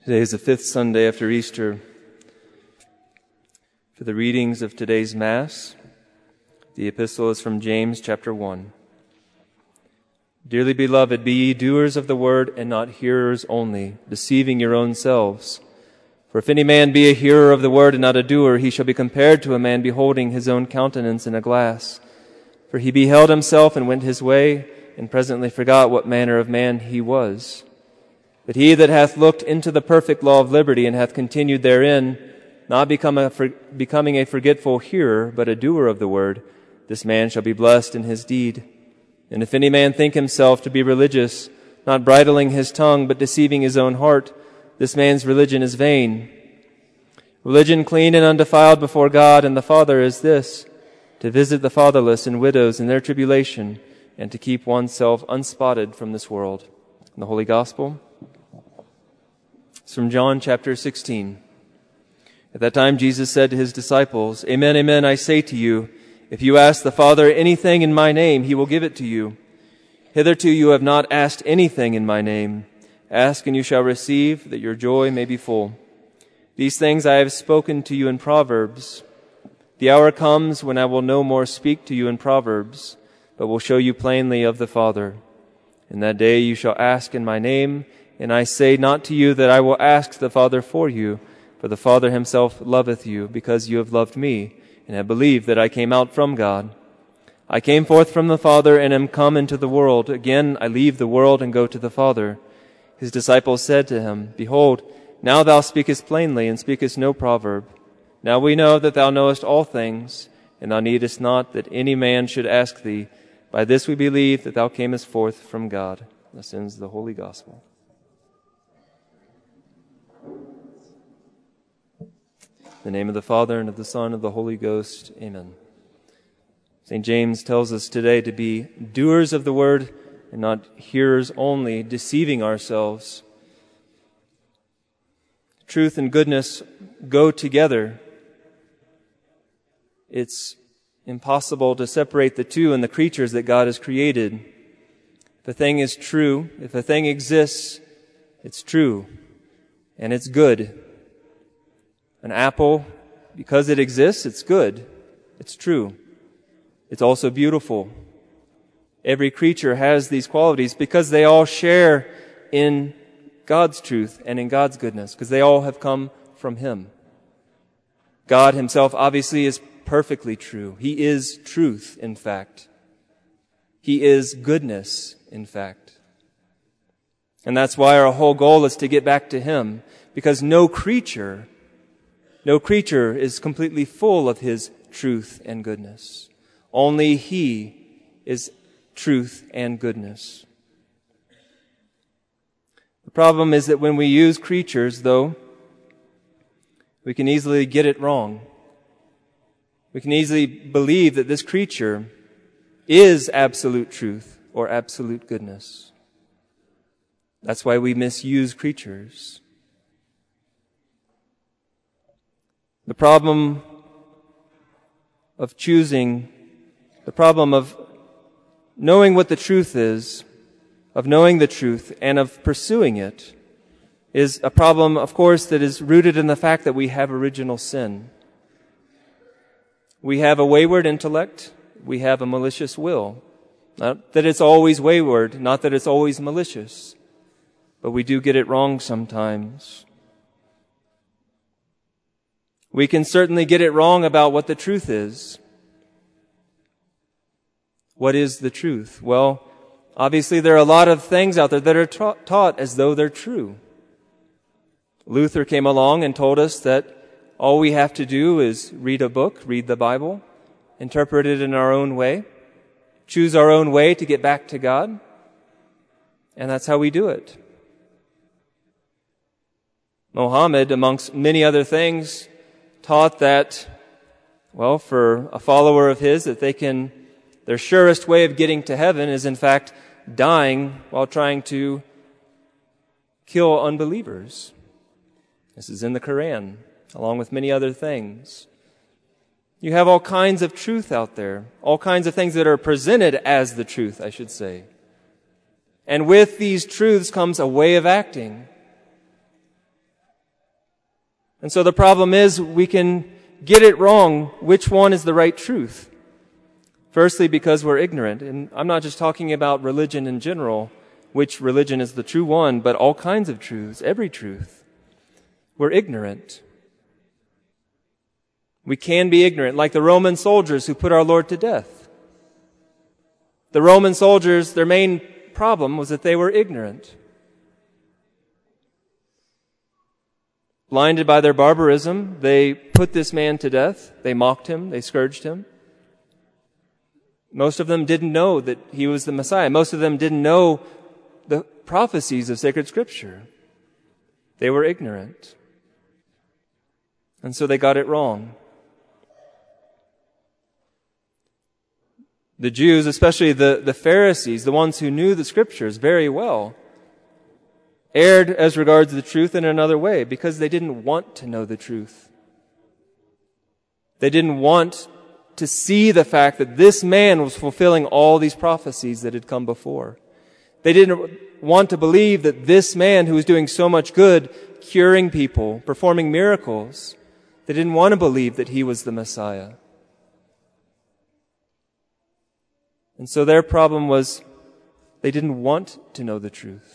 Today is the fifth Sunday after Easter. For the readings of today's Mass, the epistle is from James chapter 1. Dearly beloved, be ye doers of the word and not hearers only, deceiving your own selves. For if any man be a hearer of the word and not a doer, he shall be compared to a man beholding his own countenance in a glass. For he beheld himself and went his way, and presently forgot what manner of man he was. But he that hath looked into the perfect law of liberty and hath continued therein, not becoming a forgetful hearer, but a doer of the word, this man shall be blessed in his deed. And if any man think himself to be religious, not bridling his tongue, but deceiving his own heart, this man's religion is vain. Religion clean and undefiled before God and the Father is this, to visit the fatherless and widows in their tribulation, and to keep oneself unspotted from this world. In the Holy Gospel, it's from John chapter 16. At that time Jesus said to his disciples, Amen, amen, I say to you, if you ask the Father anything in my name, he will give it to you. Hitherto you have not asked anything in my name. Ask and you shall receive, that your joy may be full. These things I have spoken to you in Proverbs. The hour comes when I will no more speak to you in Proverbs, but will show you plainly of the Father. In that day you shall ask in my name, and I say not to you that I will ask the Father for you, for the Father himself loveth you, because you have loved me, and have believed that I came out from God. I came forth from the Father, and am come into the world. Again I leave the world and go to the Father. His disciples said to him, Behold, now thou speakest plainly, and speakest no proverb. Now we know that thou knowest all things, and thou needest not that any man should ask thee. By this we believe that thou camest forth from God. Thus ends the Holy Gospel. In the name of the Father, and of the Son, and of the Holy Ghost. Amen. St. James tells us today to be doers of the word and not hearers only, deceiving ourselves. Truth and goodness go together. It's impossible to separate the two in the creatures that God has created. If a thing is true, if a thing exists, it's true and it's good. An apple, because it exists, it's good. It's true. It's also beautiful. Every creature has these qualities because they all share in God's truth and in God's goodness, because they all have come from Him. God Himself obviously is perfectly true. He is truth, in fact. He is goodness, in fact. And that's why our whole goal is to get back to Him, because no creature is completely full of His truth and goodness. Only He is truth and goodness. The problem is that when we use creatures, though, we can easily get it wrong. We can easily believe that this creature is absolute truth or absolute goodness. That's why we misuse creatures. The problem of knowing what the truth is, of knowing the truth and of pursuing it, is a problem, of course, that is rooted in the fact that we have original sin. We have a wayward intellect. We have a malicious will. Not that it's always wayward, not that it's always malicious, but we do get it wrong sometimes. We can certainly get it wrong about what the truth is. What is the truth? Well, obviously there are a lot of things out there that are taught as though they're true. Luther came along and told us that all we have to do is read a book, read the Bible, interpret it in our own way, choose our own way to get back to God, and that's how we do it. Mohammed, amongst many other things, taught that, well, for a follower of his, that their surest way of getting to heaven is in fact dying while trying to kill unbelievers. This is in the Quran, along with many other things. You have all kinds of truth out there, all kinds of things that are presented as the truth, I should say. And with these truths comes a way of acting. And so the problem is we can get it wrong which one is the right truth. Firstly, because we're ignorant. And I'm not just talking about religion in general, which religion is the true one, but all kinds of truths, every truth. We're ignorant. We can be ignorant, like the Roman soldiers who put our Lord to death. The Roman soldiers, their main problem was that they were ignorant. Blinded by their barbarism, they put this man to death. They mocked him. They scourged him. Most of them didn't know that he was the Messiah. Most of them didn't know the prophecies of sacred Scripture. They were ignorant. And so they got it wrong. The Jews, especially the Pharisees, the ones who knew the Scriptures very well, erred as regards the truth in another way because they didn't want to know the truth. They didn't want to see the fact that this man was fulfilling all these prophecies that had come before. They didn't want to believe that this man who was doing so much good, curing people, performing miracles, they didn't want to believe that he was the Messiah. And so their problem was they didn't want to know the truth.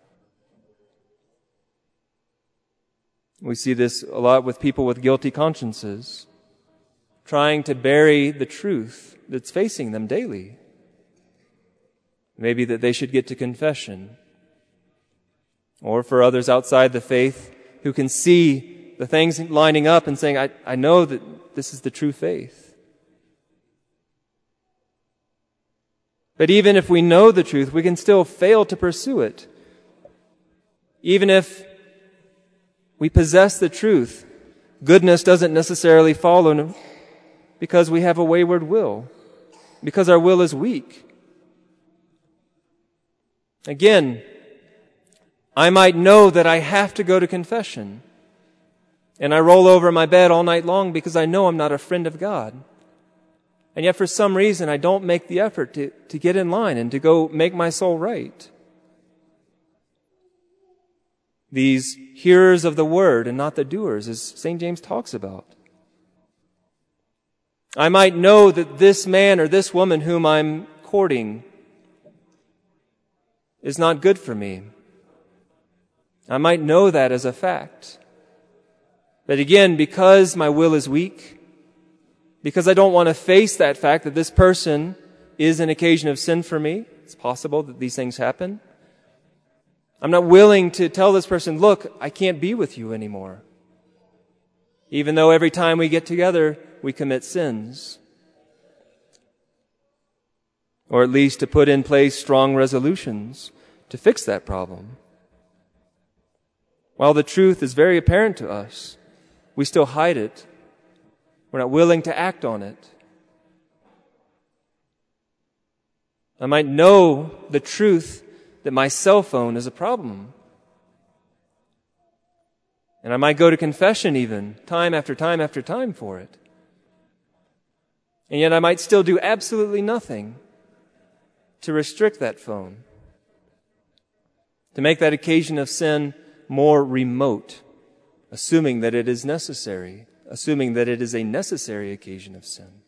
We see this a lot with people with guilty consciences, trying to bury the truth that's facing them daily. Maybe that they should get to confession. Or for others outside the faith who can see the things lining up and saying, I know that this is the true faith. But even if we know the truth, we can still fail to pursue it. Even if we possess the truth, goodness doesn't necessarily follow because we have a wayward will, because our will is weak. Again, I might know that I have to go to confession, and I roll over in my bed all night long because I know I'm not a friend of God. And yet for some reason I don't make the effort to get in line and to go make my soul right. These hearers of the word and not the doers, as St. James talks about. I might know that this man or this woman whom I'm courting is not good for me. I might know that as a fact. But again, because my will is weak, because I don't want to face that fact that this person is an occasion of sin for me, it's possible that these things happen, I'm not willing to tell this person, look, I can't be with you anymore. Even though every time we get together, we commit sins. Or at least to put in place strong resolutions to fix that problem. While the truth is very apparent to us, we still hide it. We're not willing to act on it. I might know the truth that my cell phone is a problem. And I might go to confession even, time after time after time for it. And yet I might still do absolutely nothing to restrict that phone, to make that occasion of sin more remote, assuming that it is necessary, assuming that it is a necessary occasion of sin.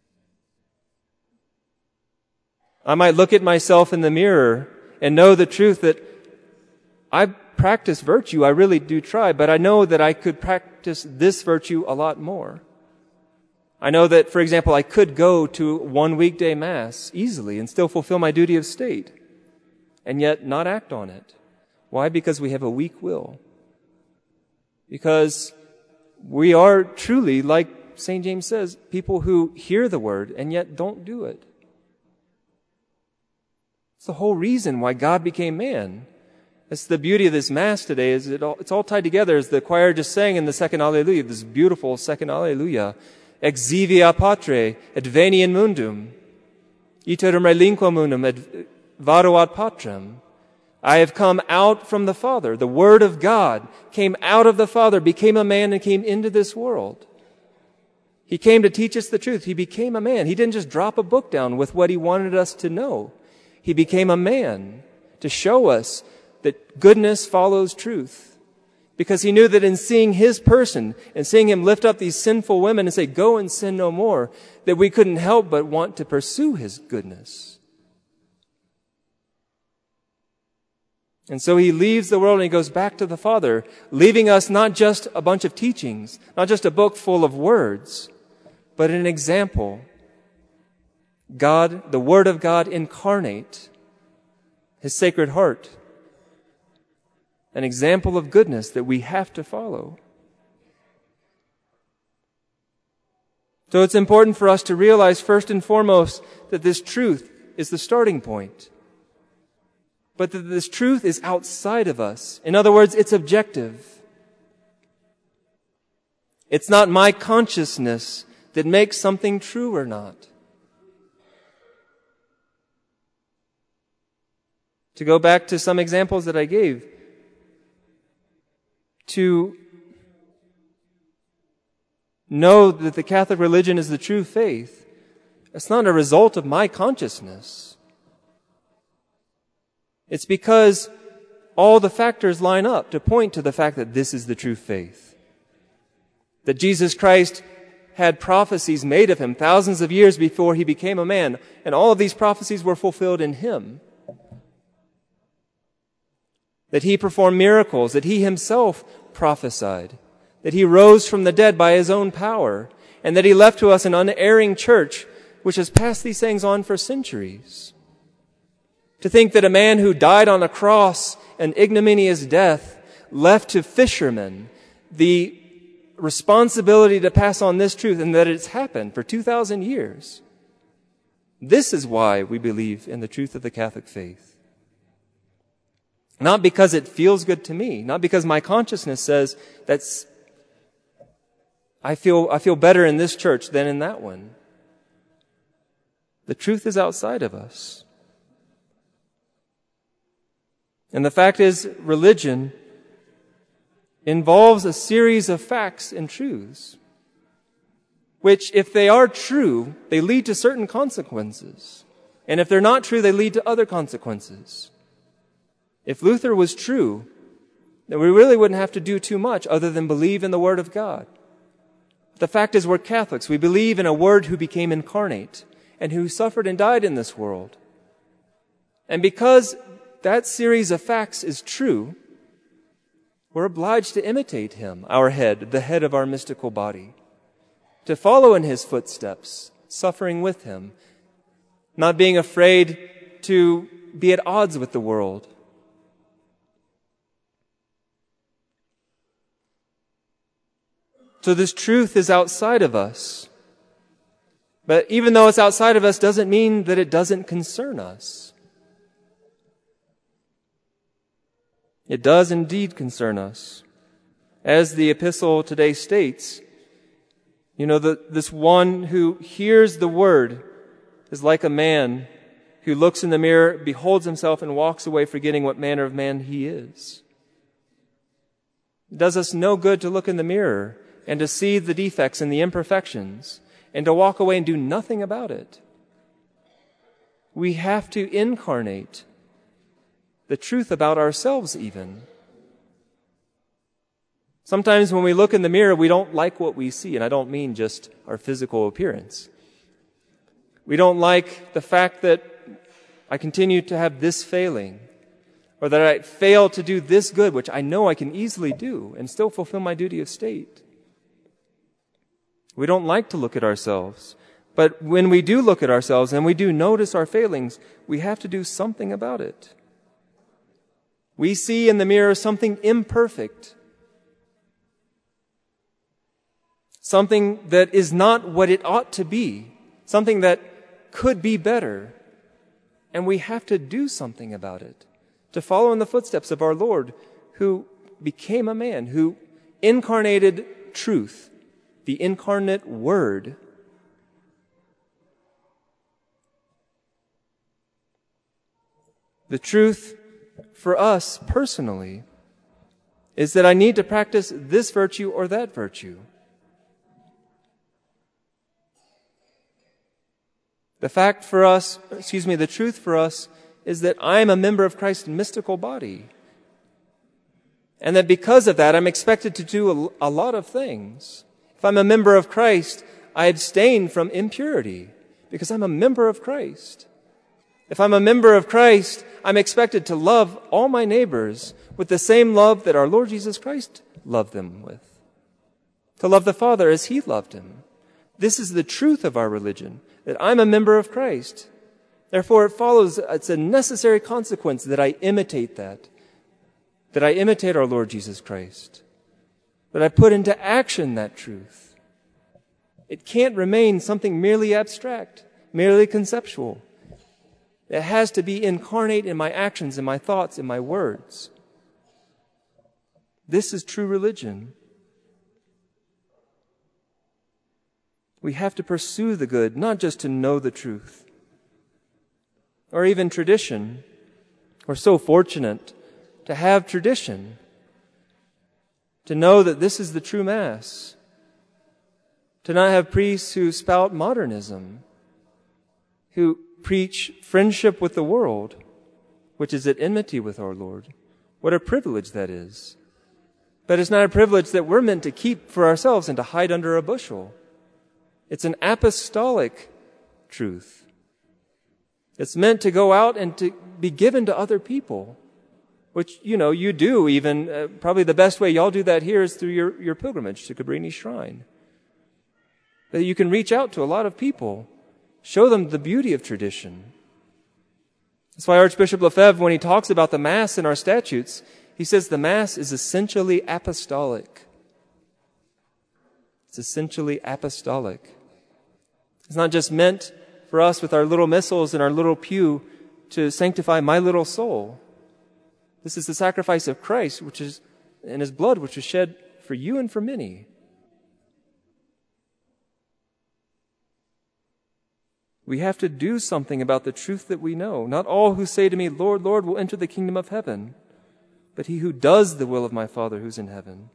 I might look at myself in the mirror and know the truth that I practice virtue, I really do try, but I know that I could practice this virtue a lot more. I know that, for example, I could go to one weekday Mass easily and still fulfill my duty of state, and yet not act on it. Why? Because we have a weak will. Because we are truly, like St. James says, people who hear the word and yet don't do it. It's the whole reason why God became man. That's the beauty of this Mass today, is it's all tied together, as the choir just sang in the second Alleluia, this beautiful second Alleluia. Exivia Patre, et veni in mundum, iterum relinquam unum, et vado ad patrem. I have come out from the Father. The Word of God came out of the Father, became a man, and came into this world. He came to teach us the truth. He became a man. He didn't just drop a book down with what he wanted us to know. He became a man to show us that goodness follows truth, because he knew that in seeing his person and seeing him lift up these sinful women and say, "Go and sin no more," that we couldn't help but want to pursue his goodness. And so he leaves the world and he goes back to the Father, leaving us not just a bunch of teachings, not just a book full of words, but an example. God, the Word of God incarnate, his sacred heart. An example of goodness that we have to follow. So it's important for us to realize first and foremost that this truth is the starting point. But that this truth is outside of us. In other words, it's objective. It's not my consciousness that makes something true or not. To go back to some examples that I gave, to know that the Catholic religion is the true faith, it's not a result of my consciousness. It's because all the factors line up to point to the fact that this is the true faith. That Jesus Christ had prophecies made of him thousands of years before he became a man, and all of these prophecies were fulfilled in him. That he performed miracles, that he himself prophesied, that he rose from the dead by his own power, and that he left to us an unerring church which has passed these things on for centuries. To think that a man who died on a cross, an ignominious death, left to fishermen the responsibility to pass on this truth, and that it's happened for 2,000 years. This is why we believe in the truth of the Catholic faith. Not because it feels good to me, not because my consciousness says I feel better in this church than in that one. The truth is outside of us. And the fact is, religion involves a series of facts and truths, which, if they are true, they lead to certain consequences. And if they're not true, they lead to other consequences. If Luther was true, then we really wouldn't have to do too much other than believe in the Word of God. The fact is, we're Catholics. We believe in a Word who became incarnate and who suffered and died in this world. And because that series of facts is true, we're obliged to imitate him, our head, the head of our mystical body, to follow in his footsteps, suffering with him, not being afraid to be at odds with the world. So this truth is outside of us. But even though it's outside of us doesn't mean that it doesn't concern us. It does indeed concern us. As the epistle today states, this one who hears the word is like a man who looks in the mirror, beholds himself, and walks away forgetting what manner of man he is. It does us no good to look in the mirror and to see the defects and the imperfections, and to walk away and do nothing about it. We have to incarnate the truth about ourselves even. Sometimes when we look in the mirror, we don't like what we see, and I don't mean just our physical appearance. We don't like the fact that I continue to have this failing, or that I fail to do this good, which I know I can easily do and still fulfill my duty of state. We don't like to look at ourselves. But when we do look at ourselves and we do notice our failings, we have to do something about it. We see in the mirror something imperfect, something that is not what it ought to be, something that could be better. And we have to do something about it, to follow in the footsteps of our Lord, who became a man, who incarnated truth, the incarnate Word. The truth for us personally is that I need to practice this virtue or that virtue. The truth for us is that I am a member of Christ's mystical body. And that because of that, I'm expected to do a lot of things. If I'm a member of Christ, I abstain from impurity because I'm a member of Christ. If I'm a member of Christ, I'm expected to love all my neighbors with the same love that our Lord Jesus Christ loved them with. To love the Father as He loved Him. This is the truth of our religion, that I'm a member of Christ. Therefore, it follows, it's a necessary consequence that I imitate that I imitate our Lord Jesus Christ, that I put into action that truth. It can't remain something merely abstract, merely conceptual. It has to be incarnate in my actions, in my thoughts, in my words. This is true religion. We have to pursue the good, not just to know the truth. Or even tradition. We're so fortunate to have tradition. To know that this is the true Mass. To not have priests who spout modernism. Who preach friendship with the world, which is at enmity with our Lord. What a privilege that is. But it's not a privilege that we're meant to keep for ourselves and to hide under a bushel. It's an apostolic truth. It's meant to go out and to be given to other people, which, you do even, probably the best way y'all do that here is through your pilgrimage to Cabrini Shrine. That you can reach out to a lot of people, show them the beauty of tradition. That's why Archbishop Lefebvre, when he talks about the Mass in our statutes, he says the Mass is essentially apostolic. It's essentially apostolic. It's not just meant for us with our little missals in our little pew to sanctify my little soul. This is the sacrifice of Christ, which is in His blood, which was shed for you and for many. We have to do something about the truth that we know. Not all who say to me, Lord, Lord, will enter the kingdom of heaven, but he who does the will of my Father who's in heaven.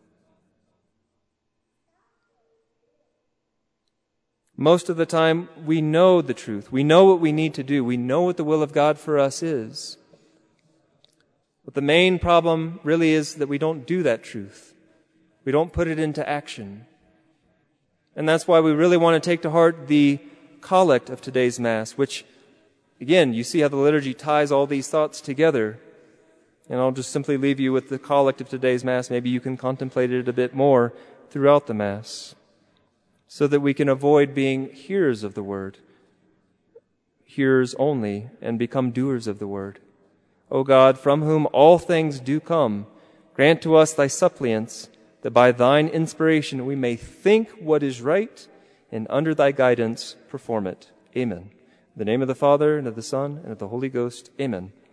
Most of the time, we know the truth. We know what we need to do. We know what the will of God for us is. But the main problem really is that we don't do that truth. We don't put it into action. And that's why we really want to take to heart the collect of today's Mass, which, again, you see how the liturgy ties all these thoughts together. And I'll just simply leave you with the collect of today's Mass. Maybe you can contemplate it a bit more throughout the Mass, so that we can avoid being hearers of the Word, hearers only, and become doers of the Word. O God, from whom all things do come, grant to us Thy suppliants, that by Thine inspiration we may think what is right, and under Thy guidance perform it. Amen. In the name of the Father, and of the Son, and of the Holy Ghost. Amen.